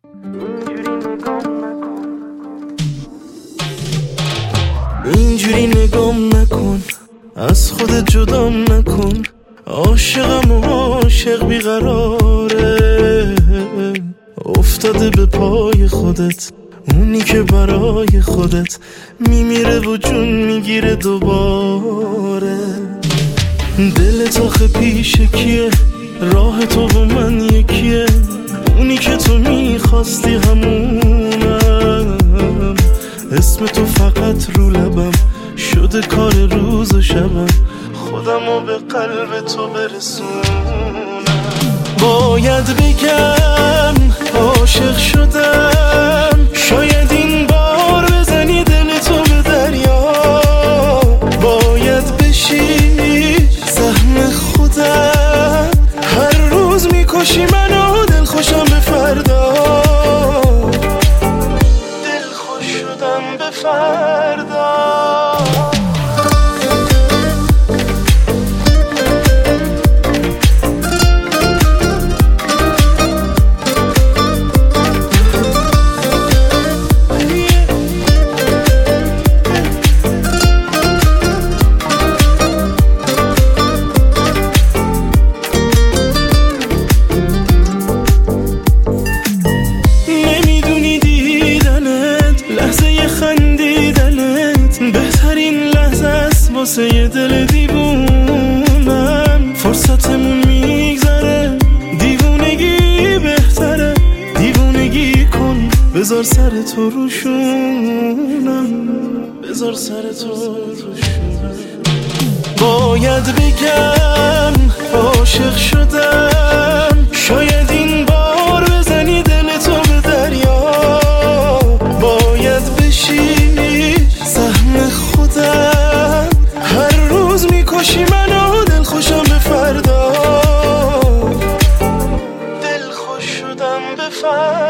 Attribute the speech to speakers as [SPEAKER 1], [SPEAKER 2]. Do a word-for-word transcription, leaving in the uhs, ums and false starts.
[SPEAKER 1] اینجوری نگام نکن، از خودت جدام نکن. عاشقم و عاشق بیقراره، افتاده به پای خودت، اونی که برای خودت میمیره و جون میگیره دوباره. دلت آخه پیش کیه؟ راه تو و من یکیه، اونی که تو میخواستی همونم. اسم تو فقط رو لبم شده کار روز و شبم، خودمو به قلب تو برسونم. باید بگم عاشق شدم، شاید این بار بزنی دل تو به دریا. باید بشی سهم خودم، هر روز میکشی منو دل خوشم به فردا. دل خوش شدم به فردا. واسه یه دل دیوونم فرصتمون میگذره، دیوونگی بهتره. دیوونگی کن بذار سر تو روشونم، بذار سر تو روشونم. باید بگم عاشق شدم، شاید این بار بزنی دل تو به دریا. باید بشی سهم خودم، هر روز میکشی منو دل خوشم به فردا. دل خوش شدم به فردا.